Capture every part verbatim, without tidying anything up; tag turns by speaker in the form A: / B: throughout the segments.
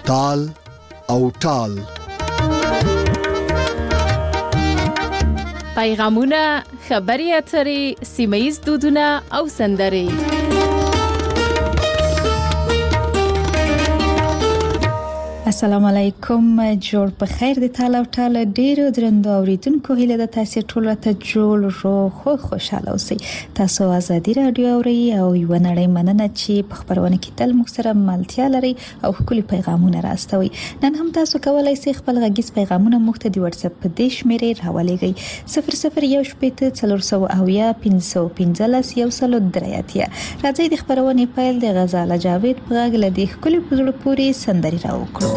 A: تال او ټال.
B: پیغامونه، خبري اترې، سیمه‌ییز دودونه او سندرې.
C: السلام علیکم، جوړ په خیر د تعالی تعالی ډیرو درنو اوریدونکو هیله د تاسو ټول ته جوړ رو خو خوشاله اوسئ. تاسو ازادي رادیو اورئ او یو نړۍ مننه چې په خبرونه کې تل مخسره ملتیا لري او خپل پیغامونه راستوي. نن هم تاسو کولای شئ خپل غږیز پیغامونه موږ ته د واتس اپ په دیش میرې راولېږئ صفر صفر یو شپږ څلور سوه اویا پنځه پنځلس یو سل درېاتیا. راځي د خبرونه پیل د غزاله جاوید په غږ لدی خپل پزړه پوری سندري راوکړو.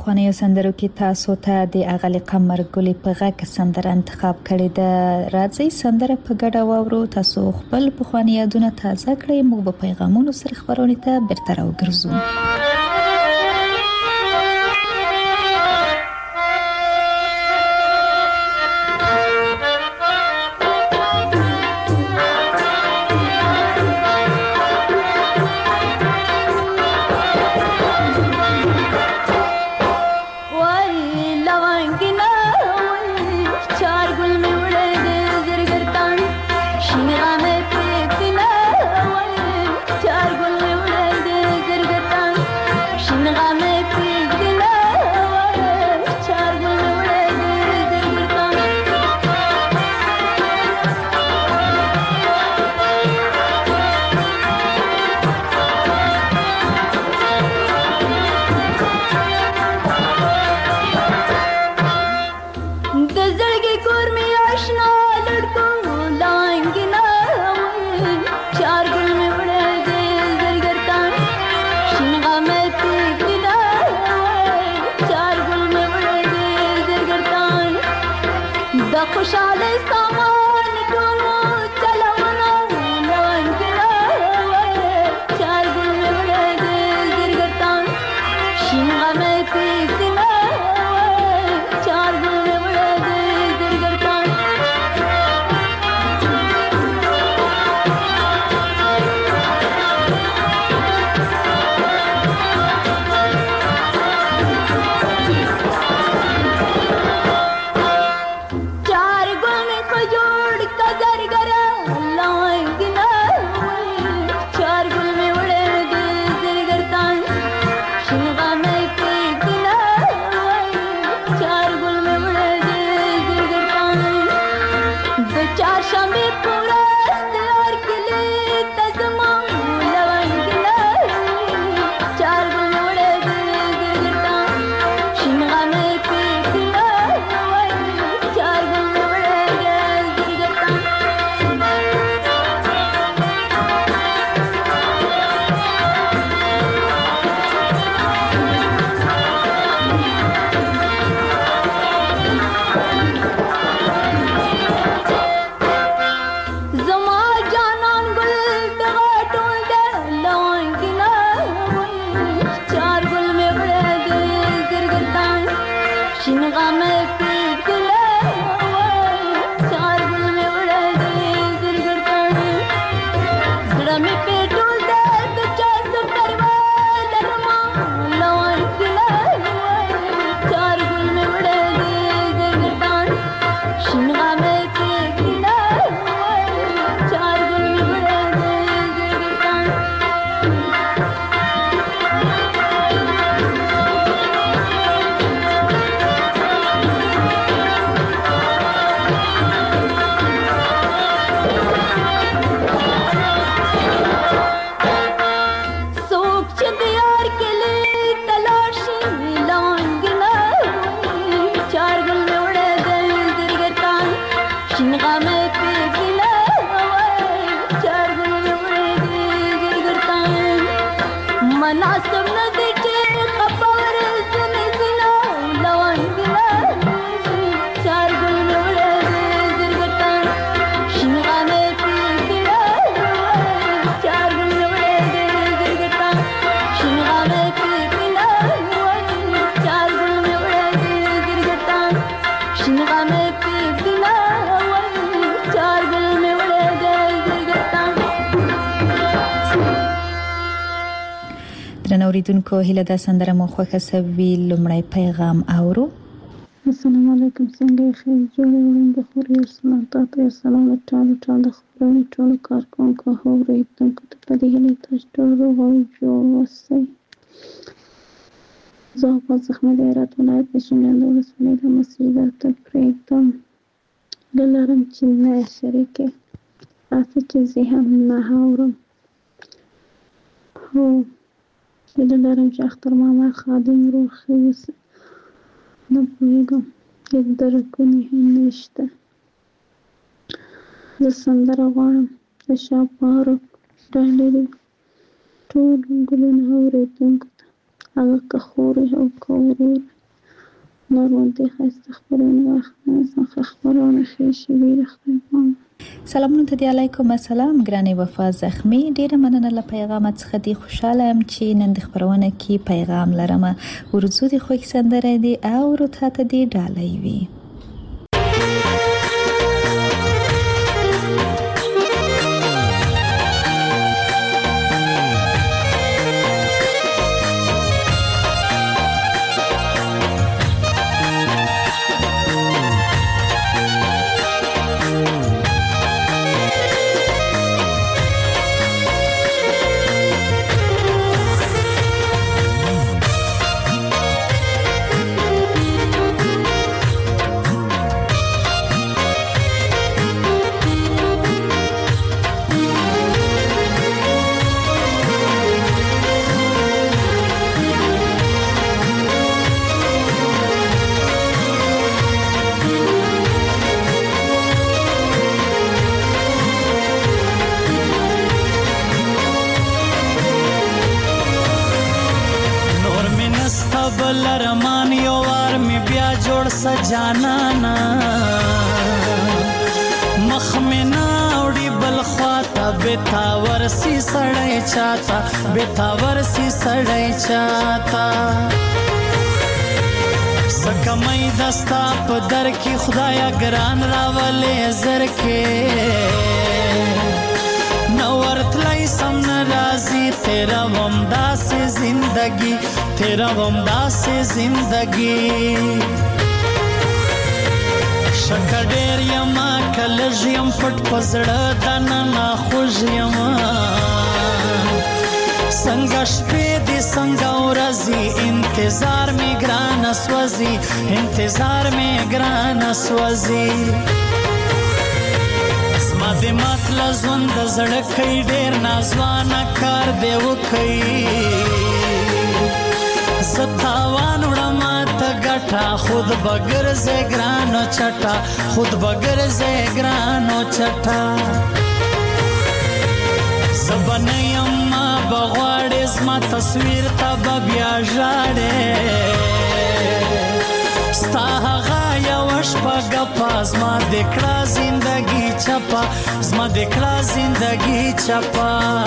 C: پخوانیو سندرو کې تاسو ته د اغلی قمر ګلې په غږ سندره انتخاب کړې ده. راځي سندره په ګډه واورو. تاسو خپل پخوانی یادونه تازه کړئ. موږ به پیغامونو سره خبرونه ته بیرته راوګرځو. اوریدونکو هیله ده سندره مو خوښه سوي. لومړی پیغام اورو.
D: السلام علیکم، څنګه یې؟ خیر جوړې وړم د خوري ارسلان تاته ارسلان د ټالو ټال د خبرونو ټولو کارکونکو اوریدونکو ته په دې هیله تاسو ټول روغ او جوړ اوسئ. زه په زخمه د هرات ولایت د شینډنډ ولسوالۍ د مسجد درته پرېږدم. هیله لرم چې نه شریکې راځه چې زه هم نه اورم. هو هیله لرم چې اختر ماما خادم روغ ښه اوسي. نه پوهېږم هېڅ درکونه هم نشته. زه سندره غواړم د شاپارک ډالري ټول ګلونه اورېدونکو ته، هغه که خور او که ورور ناروندی خسته خبرونه وقت نزن خبرونه خیشی ویر خیبان.
C: سلامونه ته دی علیکم السلام ګرانې وفا زخمی ډیره مننه له پیغامات څخه دی خوشاله ام چې نن د خبرونه کې پیغام لرم ورزو دی خو سندره دی او ورته ته دی ډالۍ وی.
E: لرمان یو وار می بیا جوړ سجانانا مخ می ناوړي بل خواته بتاور سی سړی چاته بتاور سی سړی چاته سکمای دستا په در کې خدایا ګران راولې زر کې نورتلای سم ناراضی تیرا ومدا سے زندگی تیرا ومدا سے زندگی شکډیر یما کلژ یم پټ پزړه دنه خوږ یما څنګه شپې دې څنګه ورځي انتظار می ګران سوځي انتظار می ګران سوځي د مطلب ژوند د زړه کوي ډېر نازوانه کار دی وکړي ستاوان وړم ته ګټه خود بګرځې ګرانو چټه خود بګرځې ګرانو چټه زبنیم ما بغواړې زما تصویر ته به بیا ژاړې ستا هغه یوه شپه ګپه زما د کړه زندګي چپه زما د کړه زندګي چپه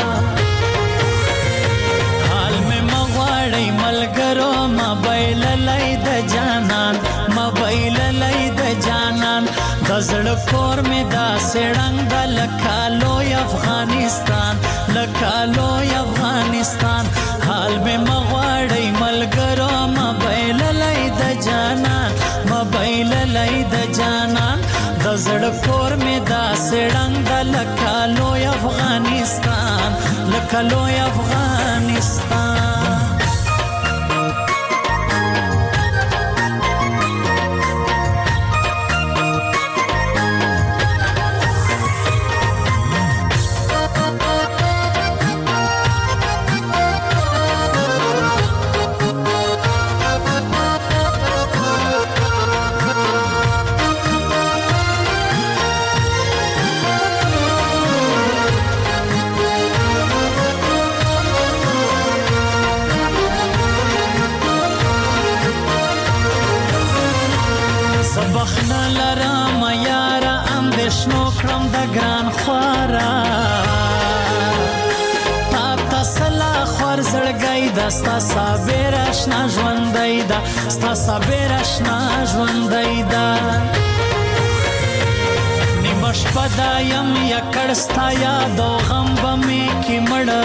E: حال مې مه غواړئ ملګرو ما بایللی د جانان ما بایللی د جانان د زړه کور مې داسې ړنګ ده لکه لوی افغانستان لکه لوی افغانستان حال مې مه غواړئ ملګرو ما بایللی د جانان ما بایللی د جانان د زړه کور مې داسې ړنګ ده لکه لوی افغانستان لکه لوی افغانستان. بخنه لرم یاره اندېښنو کړم د ګران خواره تا ته سلا خور زړګی ده ستا صابر اشنا ژوندی ده ستا صابر اشنا ژوندی ده نیمه شپه ده یم یکړ ستا یادو غم به مې کې مړه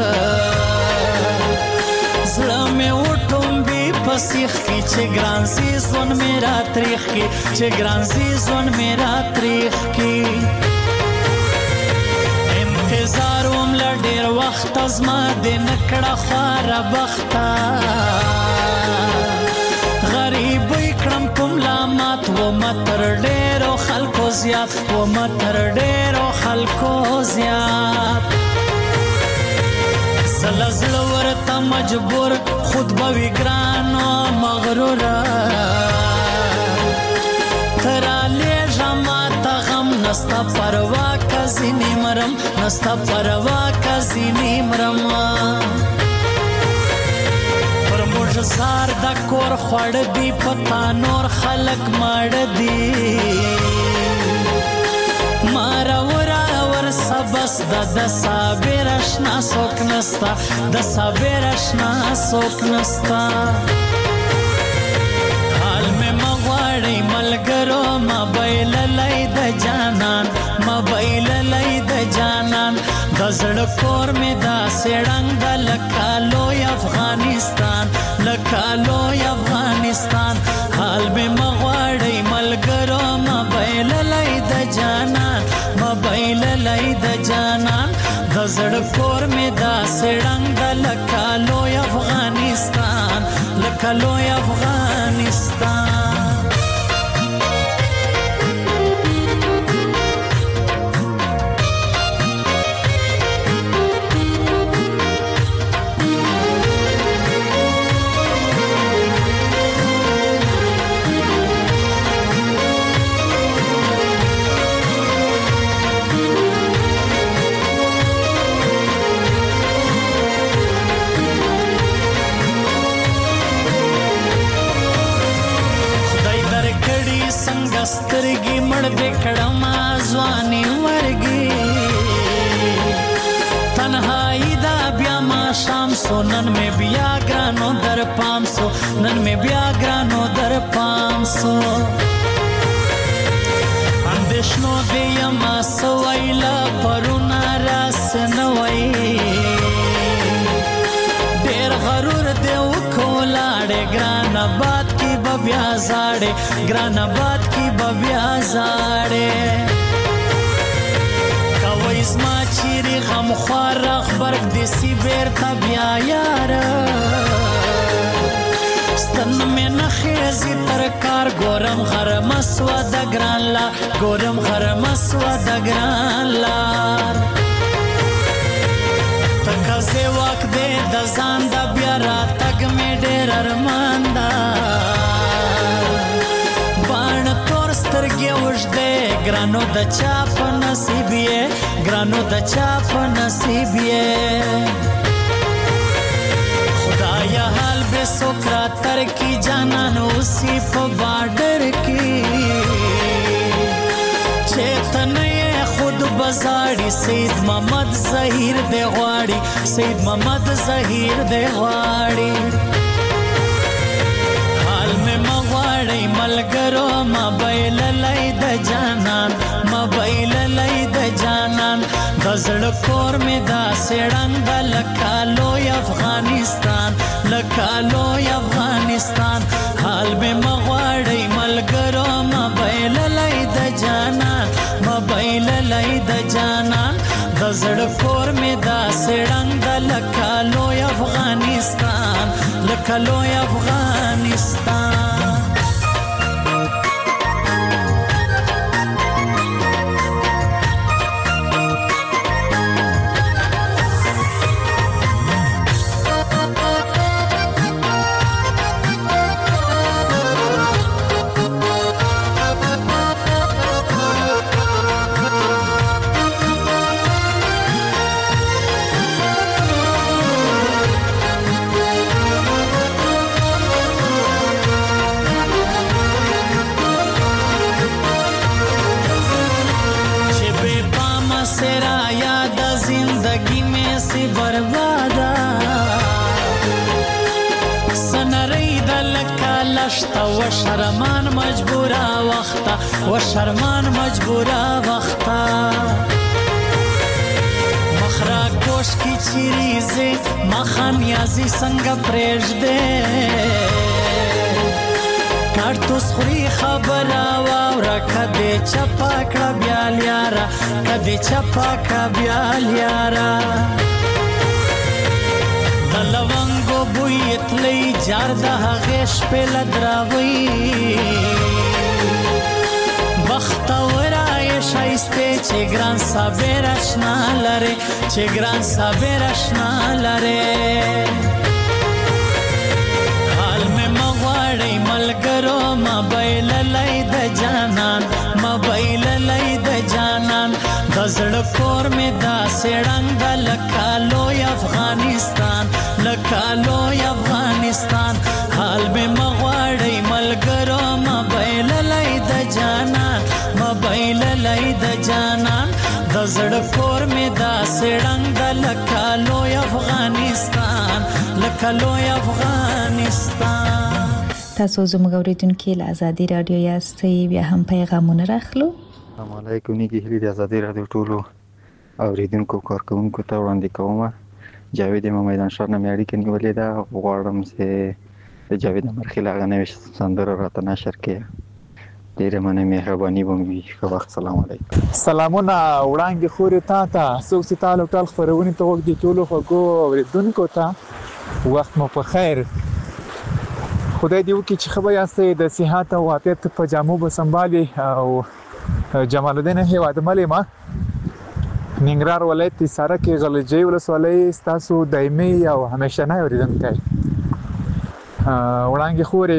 E: زړه مې وټومبي په سیخ کې چې ګران سي ژوند مې را تریخ کې چې ګران سي ژوند مې را تریخ کې انتظار وم له ډېر وخته زما د نکړه خواره بخته غریبۍ کړم په ملامت ومه تر ډېرو خلکو زیات ومه تر ډېرو خلکو زیات زله زړه ورته مجبور خود به وي ګران و مغروره ته رالیږه ماته غم نسته پروا که ځینې مرم نسته پروا که ځینې مرم پر موږ زار د کور خوړ دی پتا نور خلق مړ دی مارا ورا ور سبس د د صابر اشنا سوک نستا د صابر اشنا سوک نستا حال میں مغواړی ملګرو موبایل لای د جانان موبایل لای د جانان د زړه کور می دا سړنګ د لکالو افغانستان لکالو افغانستان حال میں مغواړی ملګرو موبایل لای د جانان موبایل لای د جانان د زړه کور می دا سړنګ د لکالو افغانستان لکالو افغانستان سترګي مړ دې کړم ځواني ورګي تنهایی دا بیا ما شام سو نن مې بیا ګرانو در پام سو نن مې بیا ګرانو در پام سو اندېښنو دې یما سویلا پرونا راس نه وای ډېر غرور دې وکولاړې ګران آباد کی بیا زاړې ګران آباد کی بیا زاړې کوي زما چیرې غم خوار خبرګ دې سی بیرته بیا یار ستن مې نه خېزي تر کار ګورم غرم سوا د ګران لا ګورم غرم سوا د ګران لار تکازه واک دې د ځان د بیا را تګ مې ډېر ارمان دا سترګې وژدې ګرانو د چا په نصیب یې ګرانو د چا په نصیب یې خدایا حال به سوکرا تر کی جانان اوسی په بارډر کی چیتنې خود بزاړي سید محمد ظهیر دی غواړي سید محمد ظهیر دی غواړي ملګرو موبایل لای د جانان موبایل لای د جانان د زړه کور می دا سړنګ د لکالو افغانستان لکالو افغانستان حال به مغواړی ملګرو موبایل لای د جانان موبایل لای د جانان د زړه کور می دا سړنګ د لکالو افغانستان لکالو افغانستان و شرمان مجبورا وختا و شرمان مجبورا وختا مخرا کوش کی چیریزه مخان یازی سنگ پریش دے کارتوس خوری خبر آوارا کده چپا کڑا بیال یارا کده چپا کڑا بیال یارا دلوانگو بویت لی جار دا غیش پی لدراوی بختورای شایسته چه گران صابر اشنا لره چه گران صابر اشنا لره حال میں مغواړی ملګرو موبایل لای د جانان موبایل لای د جانان د زړه کور می دا سړنګ د لکالو افغانستان لکالو افغانستان حال به مغواړی ملګرو موبایل لای د جانان موبایل لای د جانان د زړه کور می دا سړنګ د لکالو افغانستان لکالو افغانستان.
C: تاسو زموږ اوریدونکو له ازادي رادیو یاستئ، بیا هم پیغامونه راخلو.
F: السلام علیکم. نیکی هلی د ازادي رادیو ټولو اوریدونکو کارکونکو ته وړاندې کوم. جاوید امام میدان شهر نه مې اړیکه نیولې ده. غواړم چې د جاوید مرخیل هغه نوې سندره راته نشر کړي. ډېره مننه، مهرباني به مې وي. ښه وخت. سلام علیکم.
G: سلامونه وړاندې خورې تا ته څوک چې تا له ټول خپرونې ته وږدي ټولو خوږو اوریدونکو ته وخت مو په خیر. خدای دې وکړي چې ښه به یاستئ، د صحت او عافیت په جامو به سنبالي. او جمال الدین هیواد ملې ما ننګرهار ولایت حصار کې غلجی ولسوالۍ ستاسو دایمي او همیشنی اوریدونکی. وړاندې خورې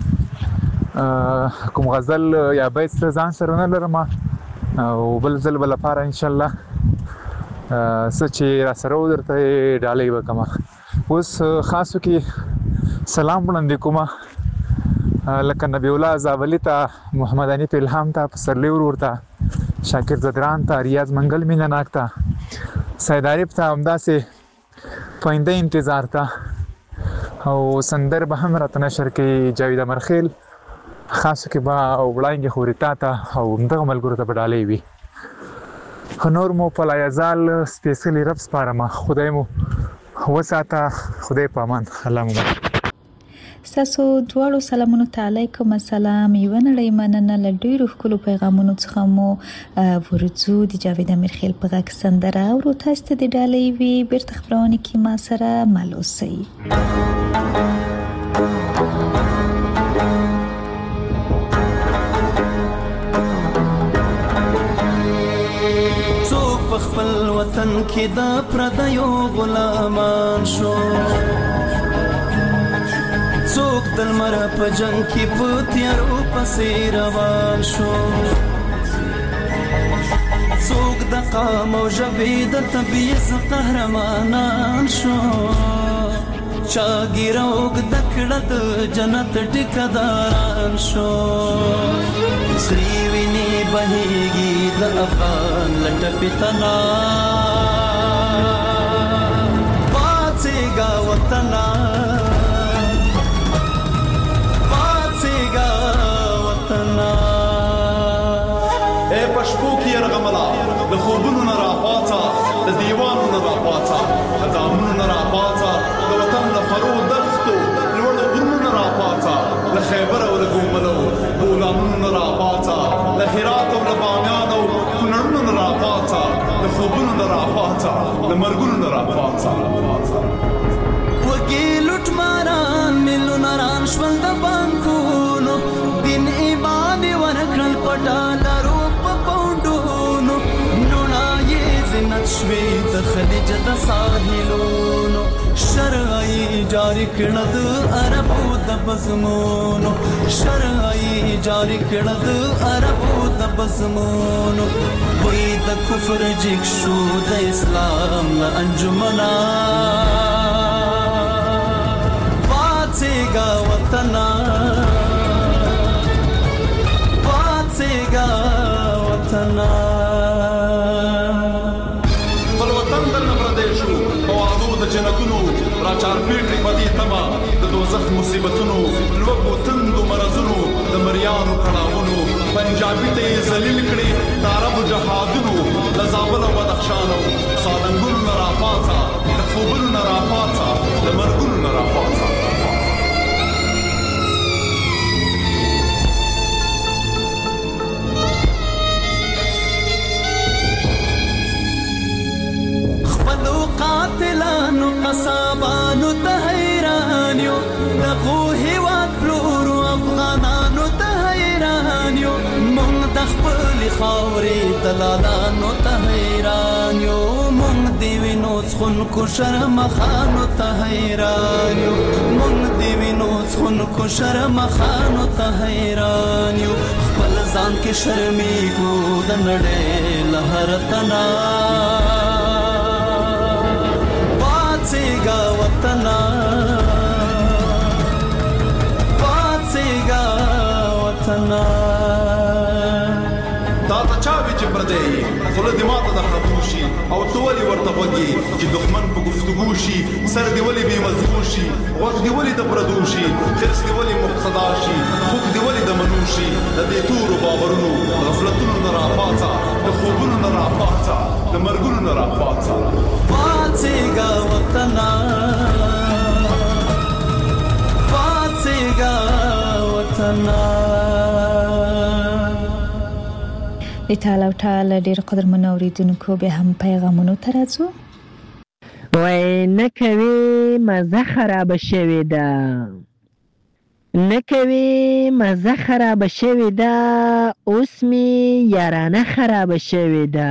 G: کوم غزل یا بیت ځان سره نه لرم او بل ځل به لپاره انشاءالله څه چې را سره و درته ډالۍ وکړم. اوس خاصو کې سلام وړاندې کوم لکه نبی الله زابلي ته، محمد حنیف الهام ته، پسرلی ورور ته، شاکر زدران ته، ریاض منګل مینه ناک ته، سید عارف ته، همداسې پاینده انتظار ته او سندر به هم راته نشر کوي جاوید امرخیل. خاصو کې به وړاندې خورې تا ته او همدغه ملګرو ته به ډالۍ وي. نور مو په لایزال سپېڅلي رب سپارم. خدای مو وساته. خدای په امان. الله مو
C: ستاسو دواړو سلامونو ته علیکم السلام. یوه نړۍ مننه. له ډېرو ښکلو پیغامونو څخه مو ورځو د جاوید امیرخیل په غږ سندره اورو. تاسو ته د ډالۍ وي. بیرته خپرونه کې ما سره مل اوسئ.
E: څوک په خپل وطن کې د پردیو غلامان شو، څوک د لمر په جنگ کې په تیارو پسې روان شو، څوک د قام او ژبې د تبعیض قهرمانان شو، چا ګیره اوږده کړه د جنت ټیکهداران شو. سرې وینې بهیږي د افغان له ټپې تنا، پاڅېږه وطنه
H: پشپو کې یرغملا د خوبونو نه راپاڅه، د دیوانو نه راپاڅه، د دامونو نه راپاڅه، د وطن د فرو دښتو لوړو غرونو نه راپاڅه، له خیبر او له ګوملو بولانونو نه راپاڅه، له هرات او له بامیان او کونړونو نه راپاڅه، د خوبونو نه راپاڅه، د مرګونو نه راپاڅه.
E: وګي لوټ ماران میلیونران شول د بانکونو، دین ایمان ورکړل پټالرو شوی د خلیج د ساحلونو، شرعي جاری کړه د عربو د بزمونو، شرعي جاری کړه د عربو د بزمونو. وای د کفر جګ شو د اسلام له انجمنا، پاڅېږه وطنه پاڅېږه وطنه.
H: جنتونو را چارپېټې پدې تمه د دوزخ مصیبتونو، لوږو تندو مرزونو، د مریانو کړاوونو، پنجابي ته یې ذلیل کړي د عربو جهادونو، د زابل او بدخشان او سالنګونو نه راپاڅه، د خوبونو نه راپاڅه، د مرګونو نه راپاڅه.
E: قاتلانو قصابانو ته حیران یو، دغو هیواد پلورو افغانانو ته حیران یو، مونږ د خپلې خاورې دلالانو ته حیران یو، مونږ د وینو څښونکو شرمخانو ته حیران یو، مونږ د وینو څښونکو شرمخانو ته حیران یو. خپل ځان کې شرمېږو د نړۍ له هر تنا، پاڅېږه وطنه
H: نه دی خوله دې ماته د خطو شي او ته ولې ورته غوږ چې دښمن په گفتگو شي سر دې ولې بې مزغو شي غوږ دې ولې د پردو شي خرس دې ولې مقتدا شي خوږ دې ولې د منو شي د دې تورو باورونو غفلتونو نه راپاڅه د خوبونو نه راپاڅه د مرګونو نه راپاڅه
E: پاڅېږه وطنه پاڅېږه وطنه.
C: د ټال او ټال ډېر قدرمنو اورېدونکو بیا هم پیغامونو ته راځو.
I: وای نه کوي مزه خرابه شوې ده نه کوي مزه خرابه شوې ده اوس مې یارانه خرابه شوې ده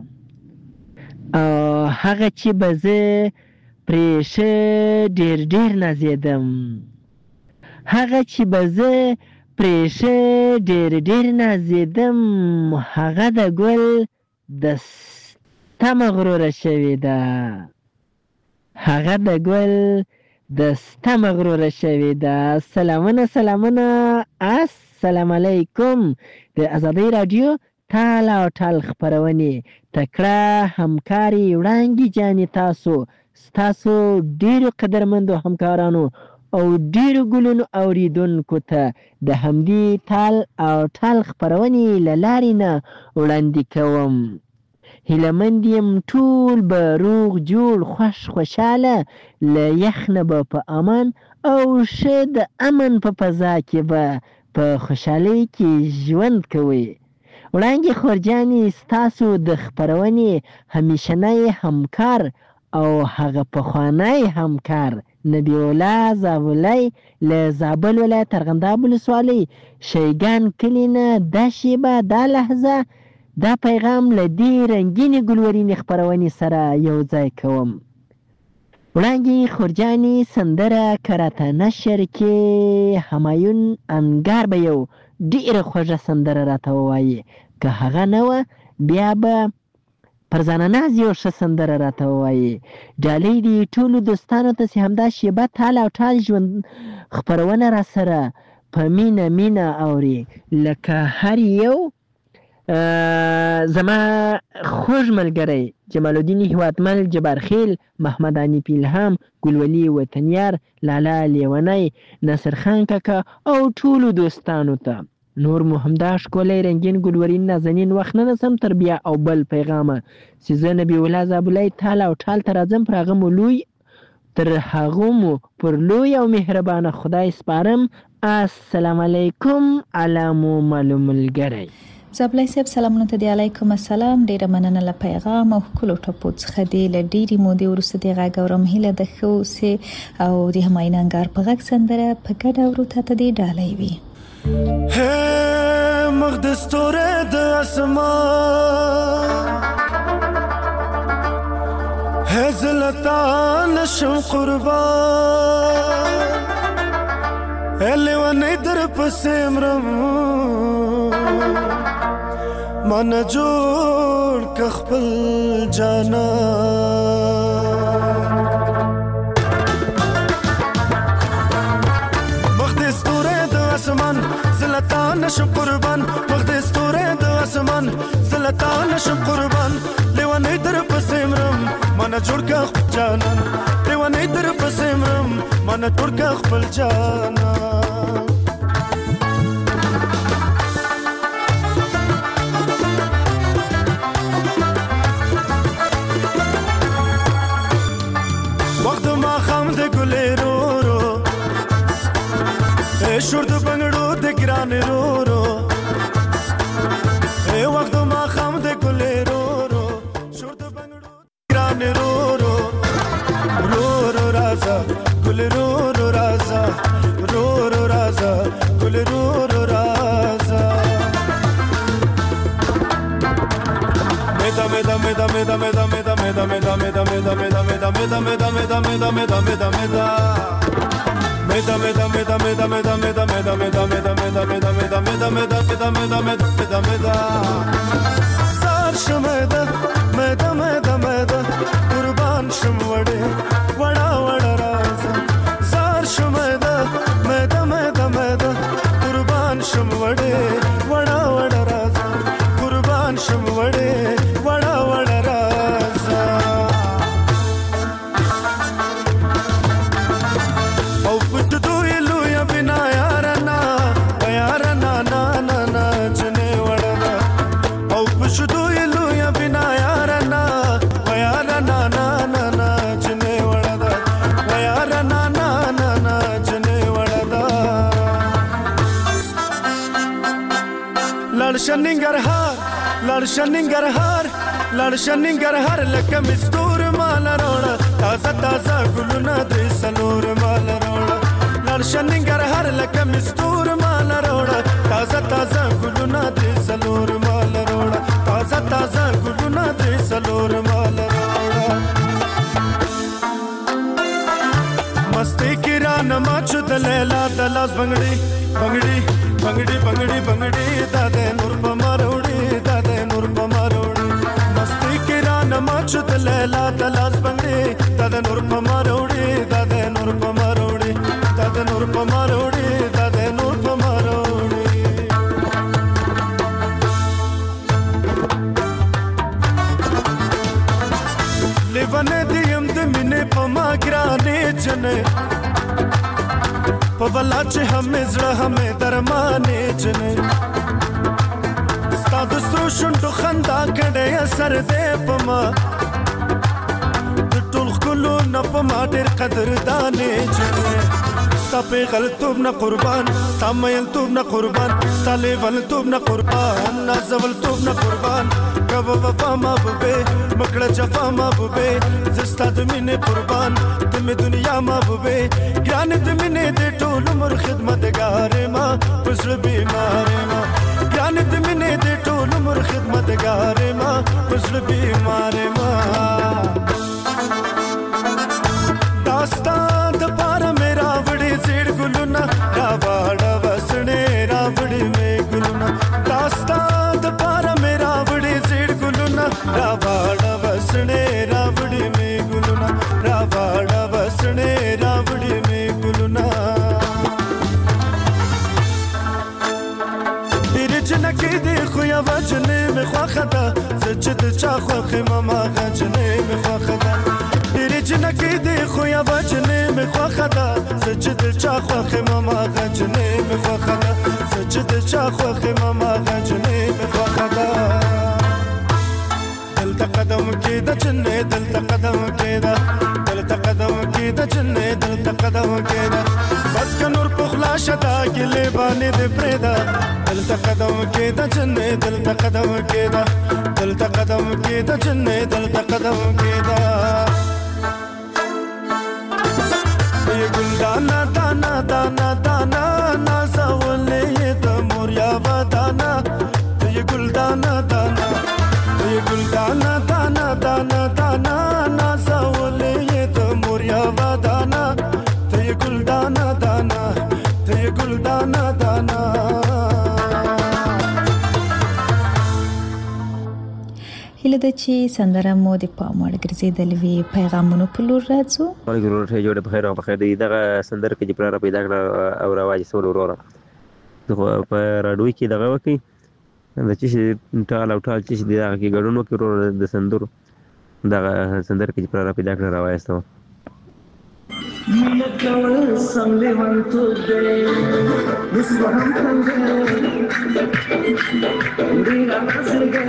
I: او هغه چې به زه پرې ښه ډېر ډېر نازېدم هغه چې به زه پرې ښه ډېر ډېر نازېدم هغه د ګل د سته مغروره شوې ده هغه د ګل د سته مغروره شوې ده. سلامونه سلامونه السلام علیکم. د ازادۍ راډیو ټال او ټال خپرونې تکړه همکاري وړانګې جانې تاسو ستاسو ډېرو قدرمندو همکارانو او ډېرو ګلونو اوریدونکو ته د همدې ټال او ټال خپرونې له لارې نه وړاندې کوم. هیلهمند یم ټول به روغ جوړ خوش خوشحاله له یخ نه به په امان او ښه د امن په فضا کې به په خوشحالۍ کې ژوند کوئ. وړانګې خورجانې ستاسو د خپرونې همیشنی همکار او هغه پخوانی همکار نبی الله زاولی له زابل ولایت ارغنداب ولسوالۍ شیګان کلي نه دا شیبه دا لحظه دا پیغام له دې رنګینې ګلورینې خپرونې سره یو ځای کوم. وړانګې خورجانې سندره کراته نشر کې همایون انګار به یو ډېره خوږه سندره راته ووایي که هغه نه وه بیا به فرزانه ناز یو ښه سندره راته ووایي. ډالۍ دې ټولو دوستانو ته چې همدا شیبه ټال او ټال ژوند خپرونه را سره په مینه مینه اوري لکه هر یو زما خوږ ملګری جمال الدین هیوادمل جبارخیل محمد حنیف الهام ګلولي وطنیار لالا لیونی ناصر خان کاکا او ټولو دوستانو ته نور مو همدا ښکلی رنګین ګلورین نازنین وخت نه نسم تر بیا او بل پیغامه چې زه نبی الله زابلی ټال او ټال ته راځم پر هغه مو لوی تر هغو مو پر لوی او مهربانه خدای سپارم. السلام علیکم علامو معلوم ملګری.
C: زابلی صاحب سلامونه ته دی. علیکم السلام. ډیره مننه له پیغام او ښکلو ټپو څخه دی. له ډېرې مودې وروسته د غږ اورم هیله ده ښه اوسې او د همایون انګار په غږ سندره په ګډه اورو تا ته دې ډالۍ وي.
J: ہے مخ د ستوره د اسمان ہے زلتا نشم قربان ہے لیوانی در پسیمرم من جوړ که خپل جانا مخ د ستوره د اسمان زلتا نشم قربان مخ د ستوره د اسمان زلتا نشم قربان لیوانی در پسیمرم من جوړ که خپل جانا لیوانی در پسیمرم من جوړ که خپل جانا شور د بنگړو د ګران رو رو اے وخت ما خام د ګلې رو رو شور د بنگړو ګران رو رو رو رو رازا ګل رو رو رازا رو رو رازا ګل رو رو رازا مدا مدا مدا مدا مدا مدا مدا مدا مدا مدا مدا مدا مدا مدا مدا مدا مدا مدا مدا Meda meda meda meda meda meda meda meda meda meda meda meda meda meda meda meda meda meda meda sar shmeda meda meda meda qurban shmwade vada vada raz sar shmeda meda meda meda qurban shmwade vada vada raz qurban shmwade لړشننګرهار لړشننګرهار لکه مستور مال روړه تازه تازه ګلونه د سلور مال روړه لړشننګرهار لکه مستور مال روړه تازه تازه ګلونه د سلور مال روړه تازه تازه ګلونه د سلور مال روړه مستی کې را نماچو د لیلا د لاس بنگړي بنگړي بنگړي بنگړي بنگړي دا د نور په ماروړي دا د نور په ماروړي مستی کې را نماچو د لیلا د لاس بنگړي دا د نور په ماروړي دا د نور په ماروړي دا د نور په ماروړي دا د نور په ماروړي لیوانه دیم د مینې په ما ګرانې جنې په ولا چې همې زړه همې درمانې جنې ستا د سرو شونډو خندا کړې اثر دې په ما د ټول ښکلو نه په ما ډېر قدردانې جنې ستا پیغلتوب نه قربان ستا میلتوب نه قربان ستا لیونتوب نه قربان نازولتوب نه قربان کبه وفا محبوبې مکړه جفا محبوبې زه ستا د مینې قربان د مې دنیا محبوبې ګرانې د مینې د ټول عمر خدمتګارې ما په زړه بیمارې ما ګرانې د مینې د ټول عمر خدمتګارې ما په زړه بیمارې ما داستا د پاره مې راوړې زیړ ګلونه راواړه وسړې راوړې مې ګلونه داستا د پاره مې راوړې زیړ ګلونه راواړه وسړې راوړې مې ګلونه راواړه وسړې راوړې مې ګلونه ډېر جنکې دې خو یوه جنې مې خوښه ده زه چې د چا خوښ یم هماغه جنې مې خوښه ده ډېرې جنکې دې خو یوه جنې مې خوښه ده زه چې د چا خوښ یم هماغه جنې مې خوښه ده زه چې د چا خوښ یم هماغه جنې مې خوښه ده دلته قدم کېده جنې دلته قدم کېده دلته قدم کېده جنې دلته قدم کېده بس که نور پخلا شته ګلې باندې دې پرېږده دلته قدم کېده جنې دلته قدم کېده دلته قدم کېده جنې دلته قدم کېده ګل دانا دانا دانا دانا نازولې د موریا ودانا ته ګل دانا دانا ته ګل دانا دانا دانا دانا نازولې د موریا ودانا ته ګل دانا دانا ته ګل دانا دانا
C: هیله ده چې سندره مو د پام وړ ګرځېدلې وي پیغامونو په لور راځو
K: وعلیکم ورته جوړه بخیر او بخیر دی دغه سندره کې چې پلار پیدا کړ او رواج سول وروره په راډیو کې دغه وکی د چې ټال او ټال چې دغه کې ګډون وکړو د سندرو دغه سندره کې چې پلار پیدا کړ راوایسته
L: مینه کول سم لیوانتوب دی وسوه هم څنګه ډېر نازګه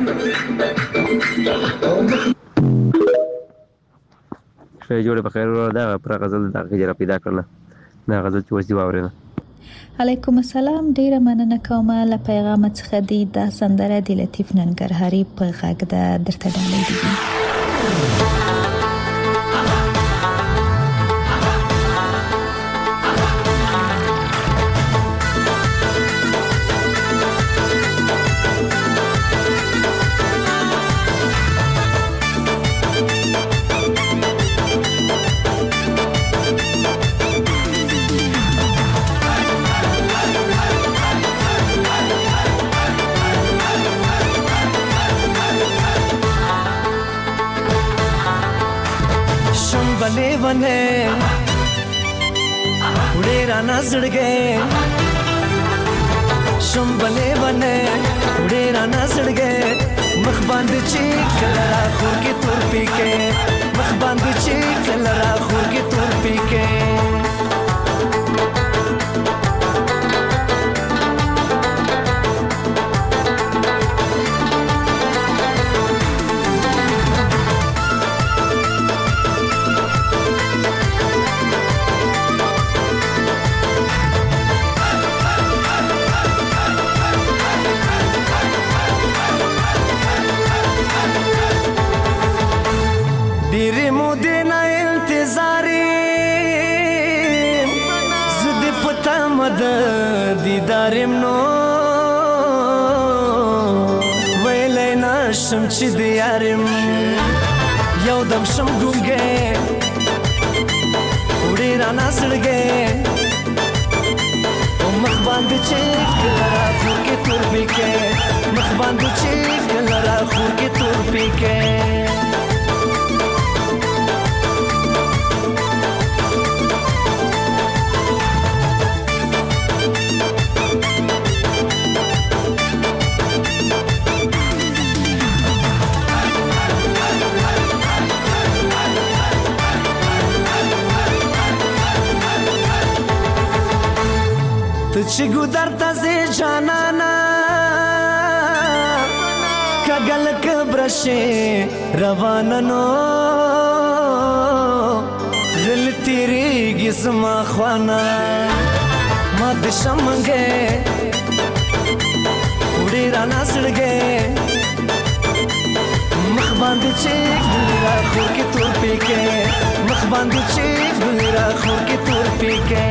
K: شې جوړه بخیر دا پر غزل د غجره پیدا کړل دا غزل چې وځي واورینه
C: علیکم السلام ډیره مننه کوم له پیغام څخه دی دا سندره د لطیف ننګرهاري په غږ د درته ډالۍ دی
E: बने उड़े राना सड़गे शुम बने बने उड़े राना सड़गे मखबांद चीक लड़ा खूर की तुर पी के मखबांद चीक लड़ा खूर की तुर पी के د دیدارم نو ویلی نشم چې د یارم یو دم شم ګونګی وړې رانا زړګی مخ باندې چې کله را خور کې تور پیکې مخ باندې چې کله را خور کې تور پیکې تو چې ګودر ته ځې جانانا کږل کبرشې روانه نو غل تیریږي زما خوانا ما د شمګې وړې رانا زړګې مخ باندې چې ګل را خور کې تور پیکې مخ باندې چې ګل را خور کې تور پیکې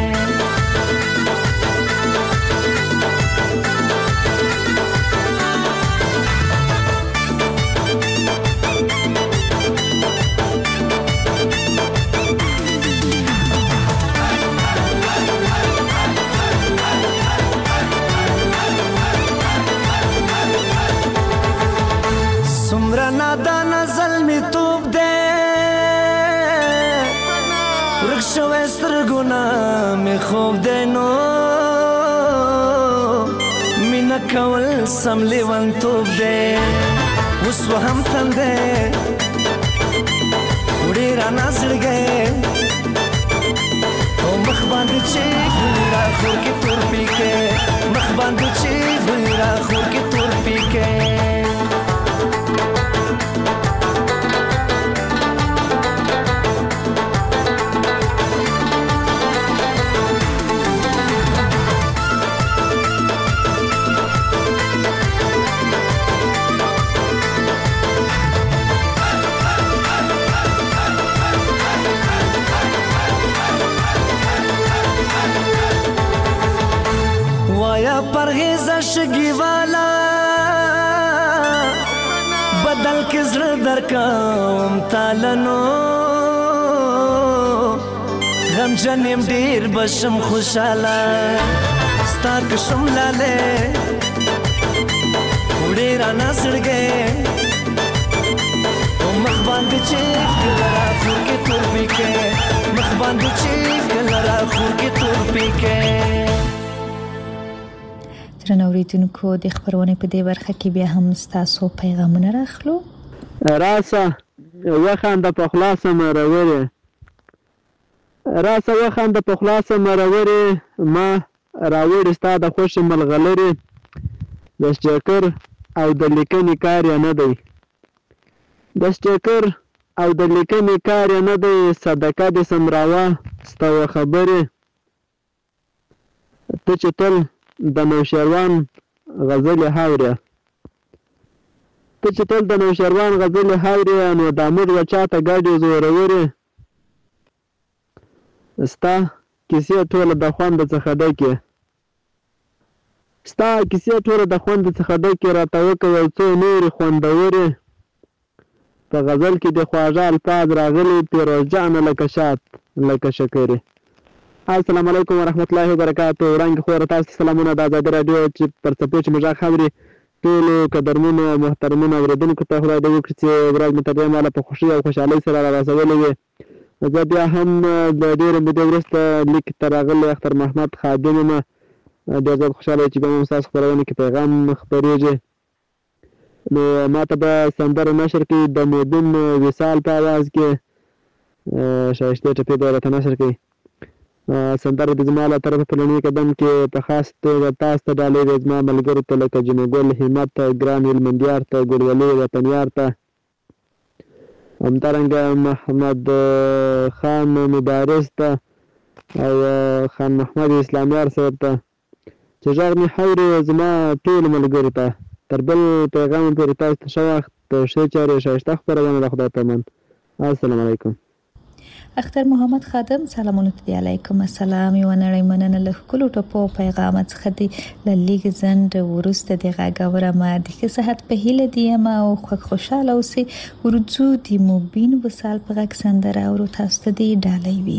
E: نادان ظلمی توب دے رخشو استرگونا می خوب دے نو مینا کول سم لیوان توب دے وسو هم تن دے وڑی رانا زڑ گئے او مخ باندې چې ګل را خور کې تور پیکې مخ باندې چې ګل را خور کې تور پیکې پرهیز شگی والا بدل کے زړه درکم تالنو غم جنم ډیر بشم خوشاله ستا کشم لاله وړې رانا زړګې او مخ باندې چې کله را خور کې تور پیکې مخ باندې چې کله را خور کې تور پیکې
C: درنو اوریدونکو د خبرونه په دې برخه کې بیا هم تاسو پیغامونه راخلو
M: راسه وخانده په خلاصه مرورې راسه وخانده په خلاصه مرورې ما راوړې ستا د خوښې ملغلرې د سټیکر او د لیکنې کار یې نه دی د سټیکر او د لیکنې کار یې نه دی صدقه دې سمراوه ستا و خبرې ته چې تل د نوشیروان غزلې هاورې ته چې تل د نوشیروان غزلې هاورې نو د امیر و چاته ګاډې زورورې ستا کیسې ټوله د خوند څخه ډکې ستا کیسې ټوله د خوند څخه ډکې راته وکړه یو څو نورې خوندورې په غزل کې د خواږه الفاظ راغلي پیروز جانه لکه شات لکه شکرې السلام علیکم ورحمت الله وبرکاتو رنګ خور تاسو سلامونه د آزادي رادیو چې پر څپې چې مجا خبري ټول قدرمنو محترمونو اوریدونکو ته خدای دې وکړي چې ورځ متدې مال په خوشي او خوشحالي سره راځولې وي زه بیا هم د ډېر مده وروسته لیک ترغلې اختر محمد خادم ما ډېر زیات خوشاله چې کوم تاسو خبرونه کې پیغام خبرېږي نو ماته به سندره نشر کې د مودن وصال په आवाज کې شایسته ټپې دولت نشر کې سندره د زما له طرفه په لومړي قدم کې په خاص توګه تاسو ته ډالۍ د زما ملګرو ته لکه جنو ګل همت ته ګران هلمندیار ته ګلولي وطنیار ته همدارنګه محمد خان مبارز ته او خان محمد اسلامیار صاحب ته چې غږ مې حورې زما ټول ملګرو ته تر بل پیغام پورې تاسو ته ښه وخت ښې چارې ښایسته خپرونه د خدای په امان السلام علیکم
C: اختر محمد خادم سلامونه دی علیکم السلام یو نړۍ مننه له کلو ټپو پیغام څخه دی للیګ زند ورسته دی غاګوره ما د صحت په هیله دی ما او خوشاله اوسې ورځو دی مبین وسال په غک سندره او تاسو ته دی ډالۍ وي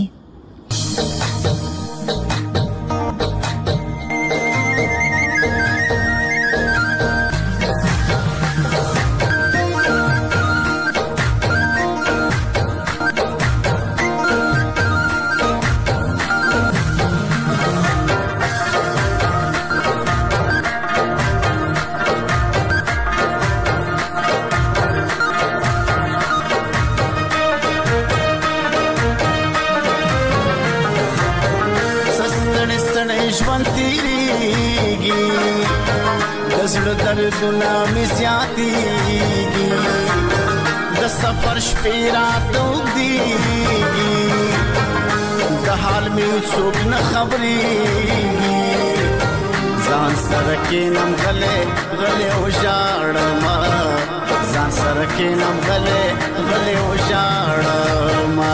N: दर्दुना में ज़्यादतीगी द सफर शपेरा दूदीगी द हाल में सोच न खबरीगी जान सरके नम गले गले उजाड़ मा जान सरके नम गले गले उजाड़ मा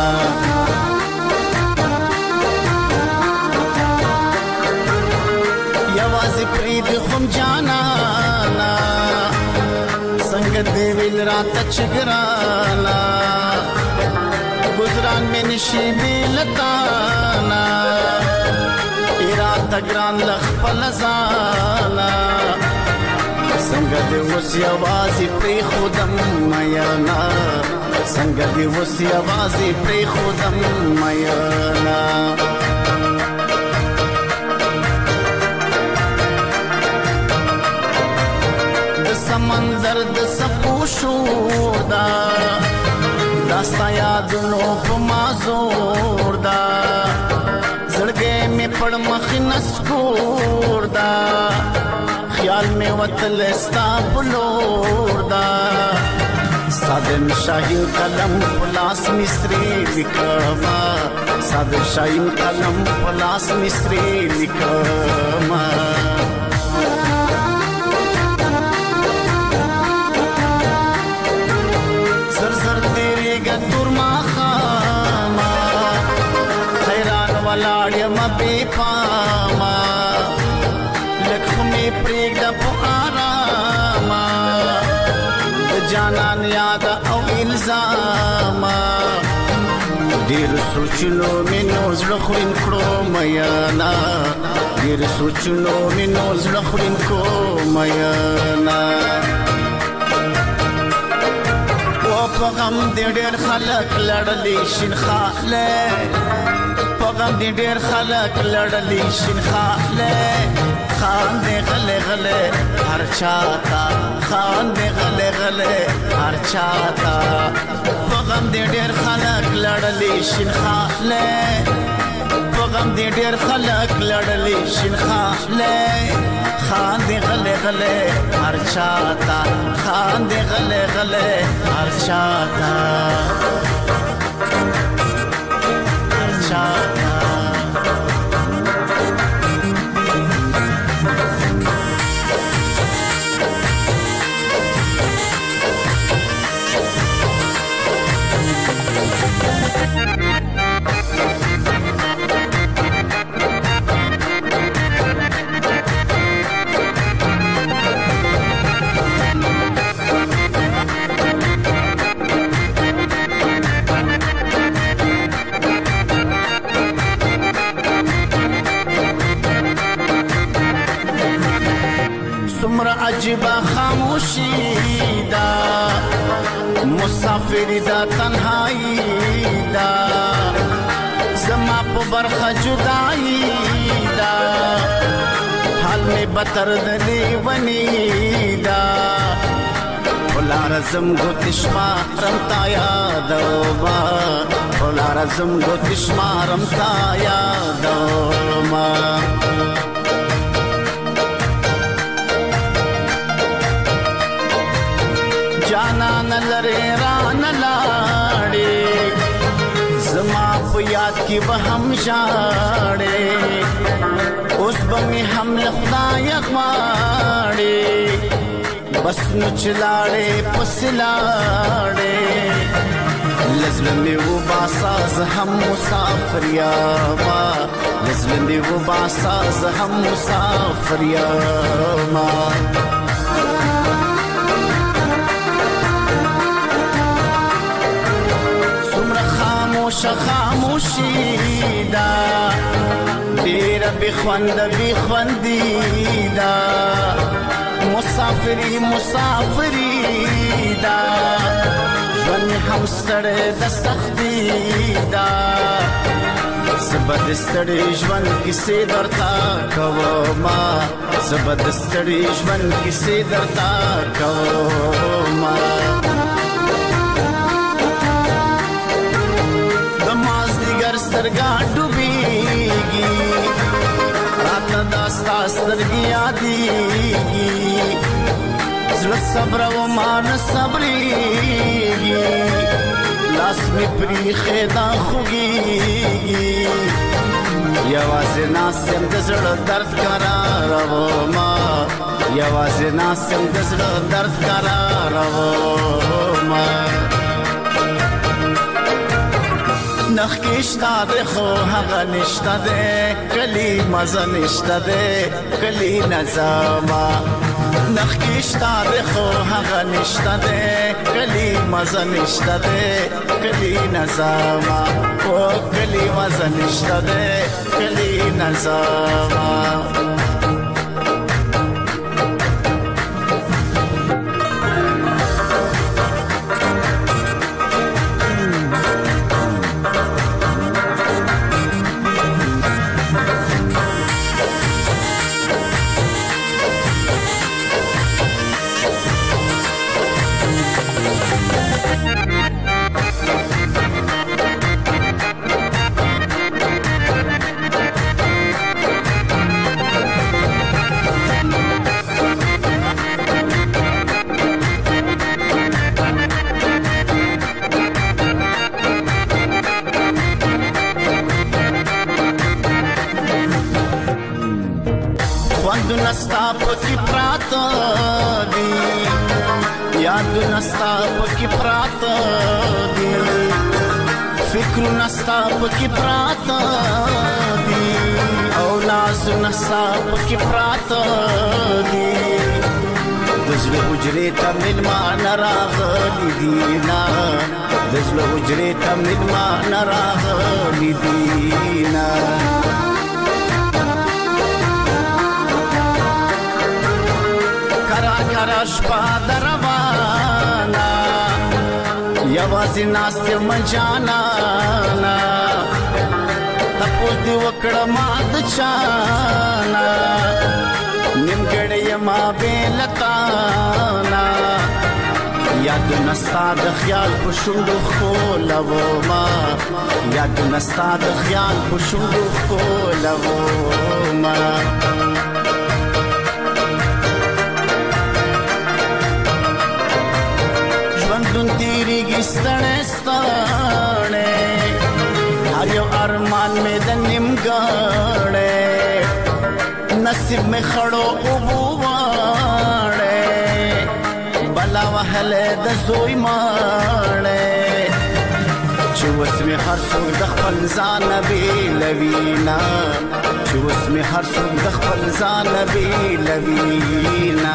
N: यवाज़ प्रीत खुम जाना देविल रात चगराना गुजरान में निशीबी लताना इरात ग्रान लख पलजाना संगद वसी आवाज़ी प्री खुदम मयना संगद वसी आवाज़ी प्री खुदम मयना समंदर द सपूशोदा दास्ता यादनो पमाजोरदा जड़गे में पड़ मखनस कोरदा ख्याल में वतलस्ता बुलोरदा सादन शाहीन कलम पलास मिस्री लिखमा सादन शाहीन कलम पलास मिस्री लिखमा लाड़ियमा बेपामा लखमी प्रेग पुआरामा जानान याद औ इल्जामा देर सोचनो में नोज लखुइन करो मयाना देर सोचनो में नोज लखुइन को मयाना वो पगम देर खलक लड़ली शिन खाले पगम दी ढेर खलक लड़ली शिन खाले खान दे गले गले हर चाहता खान दे गले गले हर चाहता पगम दी ढेर खलक लड़ली शिन खाले पगम दी ढेर खलक लड़ली शिन खाले खान दे गले गले हर चाहता खान दे गले गले हर चाहता हर चाहता अजबा खामोशी दा मुसाफिर दा तन्हाई दा ज़मा पे बरखा जुदाई दा हाल में बतर दली बनी दा भुला रज़म गो तिश्मा रमता यादवा भुला रज़म गो तिश्मा रमता यादवा जाना न लरे रान लाड़े ज़मा पे याद की वहम जाड़े उस बमी हम लखदा यकमाड़े बस नुचलाड़े पसलाड़े لزلمي وبعصاز هم مسافر ياما لزلمي وبعصاز هم مسافر ياما سمر خاموش خاموشي دا ډیر بخوند بخوندی دا مسافری مسافری دا ژوند هم ستړی د سختي دا زبد ستړی ژوند کیسې درته کومه زبد ستړی ژوند کیسې درته کومه د مازدیګر سترګه ډوبېږي راته دا ستا سترګې یادېږي زړه صبر و مان صبرېږي لاس مې پرېښی دا خوږېږي یوازې ناست یم د زړه درد قرارومه یوازې ناست یم د زړه درد قرارومه نخکې شته دی خو هغه نشته دی کلي مزه نشته دی کلي نظامه نخکې شته دی خو هغه نشته دی کلي مزه نشته دی کلي نظامه او کلي مزه نشته دی کلي نظامه خوندونه ستا پکې پراته دي یادونه ستا پکې پراته دي فکرونه ستا پکې پراته دي او نازونه ستا پکې پراته دي د زړه حجرې ته مېلمانه راغلي دي نه د زړه حجرې ته مېلمانه راغلي دي نه کرا شپه در روانه یوازې ناست یم جانانه تپوس دې وکړه ما د چانه نیمګړی یما بې له تانه یادونه ستا د خیال په شونډو ښکلومه یادونه ستا د خیال په شونډو ښکلومه ژوندون تېرېږي ستړی ستړی هر یو ارمان مې د نیمګړی نصیب مې خړو اوبو واړی بلا وهلی د زوی ماړی چې اوس مې هر څوک د خپل ځانه بېلوینه چې اوس مې هر څوک د خپل ځانه بېلوینه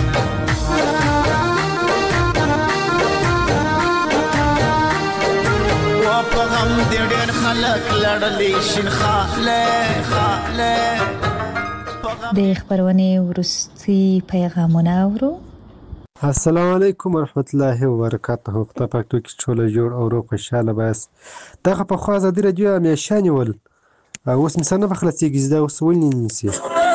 N: په غم دې ډېر خلک لړلي شین خاله خاله
C: د خبرونې وروستي پیغامونه اورو.
O: السلام علیکم ورحمت الله وبرکاته. خدای پاک تو کې ټول جوړ او روغ خوشاله بس دغه په خوا ازادي رادیو همیشه نیول اوس مې سره په خلاصېږي زده اوس ولې نیسي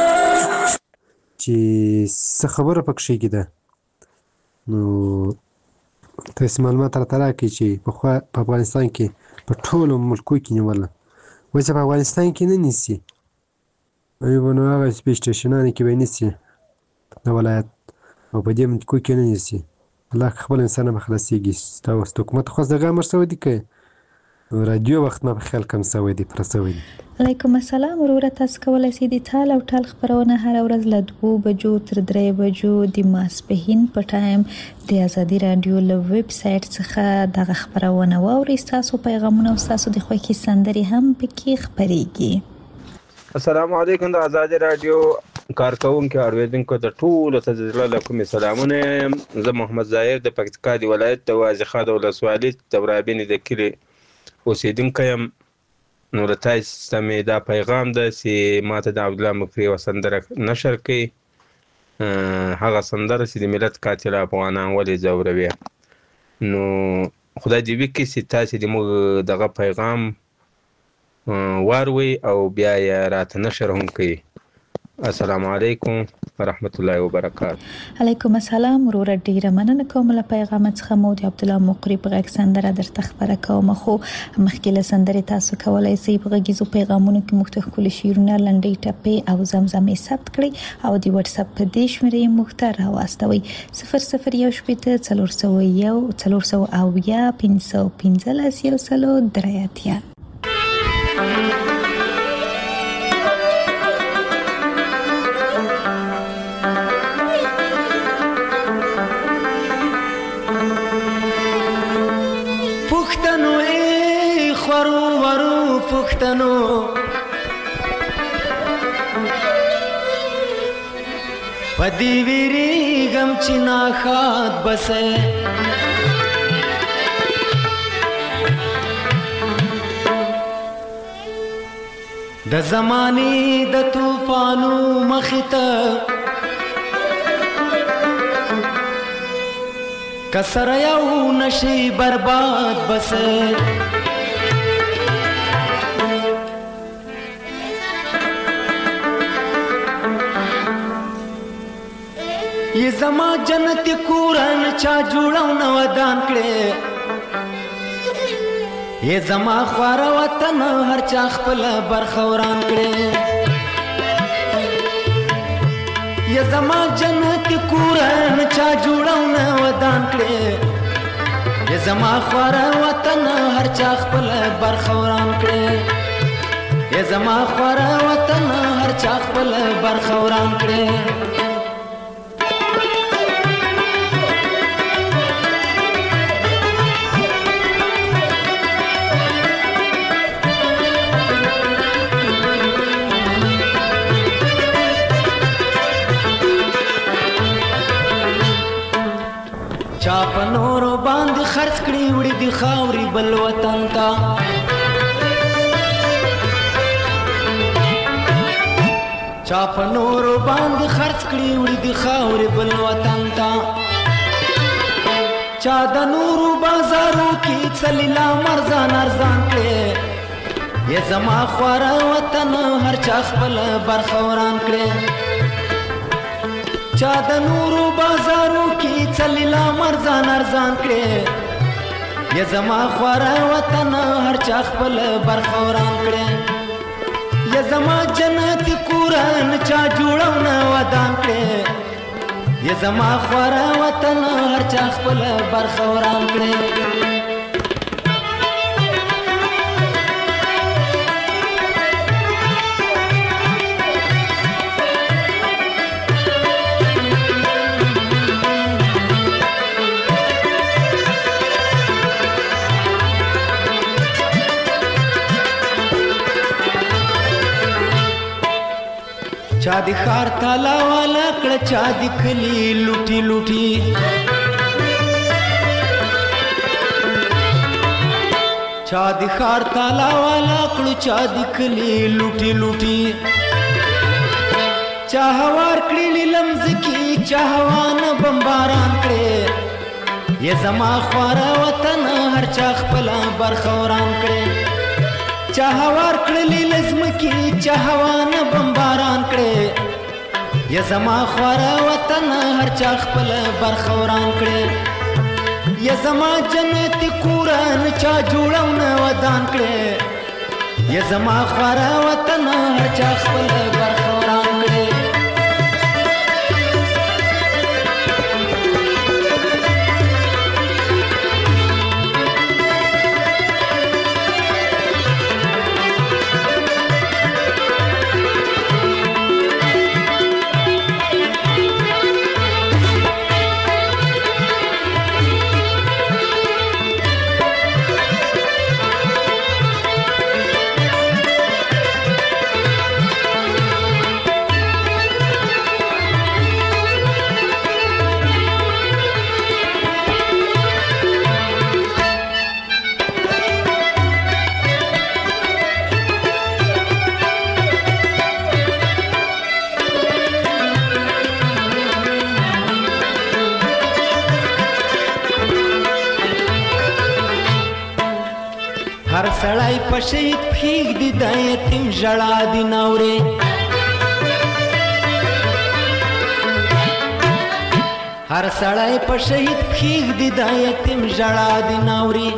O: چې څه خبره پکې کېده نو تاسو معلومات راته راکړئ چې پخوا په افغانستان کې په ټولو ملکو کې نیوله اوس په افغانستان کې نه نیسي ایوه نو هغه سپیس سټیشنانو کې به نیسي د ولایت او په دې ملکو کې نه نیسي الله خپل انسان به خلاصېږي ستا اوس حکومت خواست دغه امر شوی دی که رادیو وخت ما په خیال کم سوی دی پوره سوی دی.
C: علیکم السلام وروره، تاسو کولی شئ د ټال او ټال خپرونه هره ورځ له دوو بجو تر درې بجو د ماسپښین په ټایم د ازادي راډیو له ویب سایټ څخه دغه خپرونه واورئ. ستاسو پیغامونه او ستاسو د خوښې سندرې هم پکې خپریږي.
K: السلام علیکم د ازادي راډیو کارکونکو اوریدونکو د ټولو ته د زړه له کومې سلامونه. زه محمد ظاهر د پکتیکا د ولایت د وازیخا د ولسوالۍ د ورابینې د کلي اوسیدونکی یم. نو له تاسو ته مې دا پیغام ده چې ماته د عبدالله مکري یوه سندره نشر کړي، هغه سندره چې د ملت قاتل افغانان ولې ځوروي. نو خدای دې وکړي چې تاسې د موږ دغه پیغام واروئ او بیا یې راته نشر هم کړي. السلام علیکم ورحمت الله وبرکاته.
C: علیکم السلام وروره، ډیره مننه کوم له پیغام څخه. مو د عبدالله مقری په غږ سندره درته خبره کوم، خو مخکې له سندرې تاسو کولی شئ په غږیزو پیغامونو کې موږ ته ښکلي شعرونه، لنډۍ ټپې او زمزمې ثبت کړئ او د وټس اپ په دې شمېرې موږ ته راواستوئ صفر صفر یو شپېته څلور سوه یو څلور سوه اویا پنځه سوه پنځلس یو سلو درې اتیا.
P: پښتنو پدی ویریږم چې ناښاد بسې د زمانې د طوفانو مخې ته که سره یو نشي برباد بسې. یہ زما جنت کورن چا جوړاو نو ودان کړي، یہ زما خوار وطن هر چا خپل برخوران کړي. یہ زما جنت کورن چا جوړاو نو ودان کړي، یہ زما خوار وطن هر چا خپل برخوران کړي. یہ زما خوار وطن هر چا خپل برخوران کړي. چا په نورو باندې خرڅ کړي وړي د خاورې بل وطن ته، چا په نورو باندې خرڅ کړي وړي د خاورې بل وطن ته. چا د نورو بازارو کې څلیلا مرزان ارزان کړي، یې زما خواره وطن هر چا خپل برخوران کړي. چا د نورو بازارو کې څلیلا مرزان ارزان کړي، یې زما خواره وطن هر چا خپل برخوران کړي. یې زما جنت کورن چا جوړاو نه ودان کړي، یې زما خواره وطن هر چا خپل برخوران کړي. چا دی خار تالا والا کړه، چا دی کلی لوټي لوټي، چا دی خار تالا والا کړه، چا دی کلی لوټي لوټي. چا هوار کړي لمز کی، چا هوان بمباران کړي، یې زما خواره وطن هر چا خپل برخوران کړي. چا هوار کړي لزم کی، چا هوان بمباران کړي، یې زما خواره وطن هر چا خپل برخوران کړي. یې زما جنت کورن چا جوړاو نه ودان کړي، یې زما خواره وطن هر چا خپل برخوران کړي. هر سړی په شهید پښېږدي د یتیم ژړا دي ناورې هر سړی په شهید پښېږدي د یتیم ژړا دي ناورې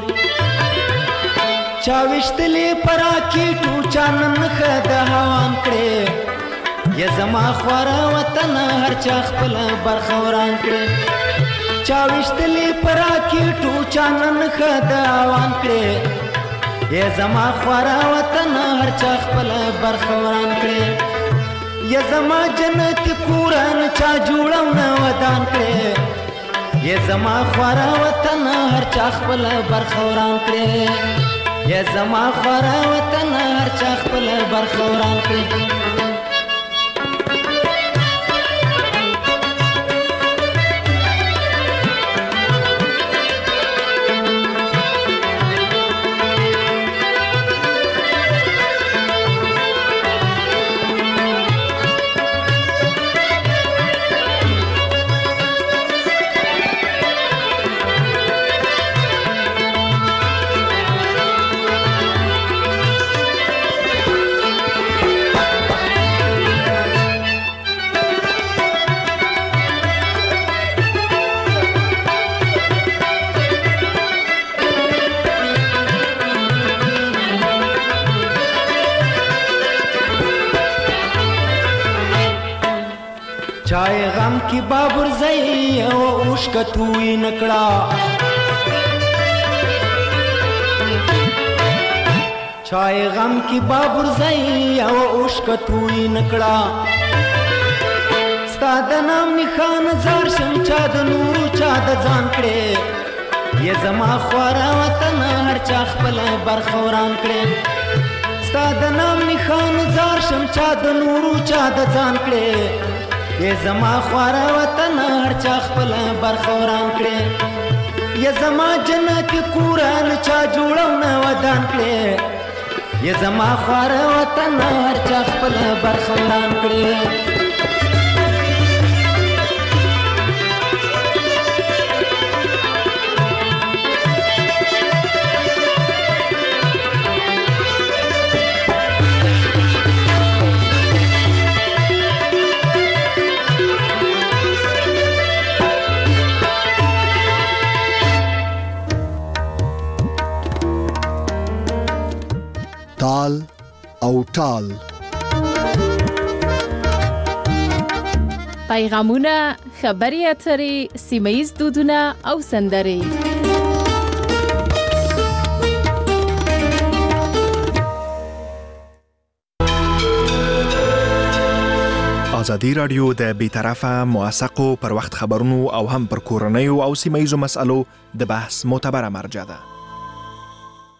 P: چا ویشتلې په راکېټو چا نن ښه د هوان کړې یا زما خواره وطن هر چا خپله برخه وران کړې چا ویشتلې په راکېټو چا نن ښه د هوان کړې یا زما خواره وطن هر چا خپله برخه وران کړې یا زما جنت کورن چا جوړو نه ودان کړې یا زما خواره وطن هر چا خپله برخه وران کړې یا زما خواره وطن هر چا خپله برخه وران کړې چای غم کی بابر زئی او اوشکتوی نکړه چای غم کی بابر زئی او اوشکتوی نکړه ستاد نام نخان زار شم چا د نور چا د ځان کړي یا زما خواره وطن هر چا خپل برخوران کړي ستاد نام نخان زار شم چا د نور چا د ځان کړي یا زما خواره وطن هر چا خپل برخوران کړي یا زما جنت کوران چا جوړو نه ودان کړي یا زما خواره وطن هر چا خپل برخوران کړي
A: تال او ټال
B: پیغامونه، خبرې اترې، سیمه ییز دودونه او سندرې.
Q: ازادي راډیو د بیطرفه موثقو پر وخت خبرونو او هم پر کورنیو او سیمه ییزو مسالو د بحث معتبره مرجع ده.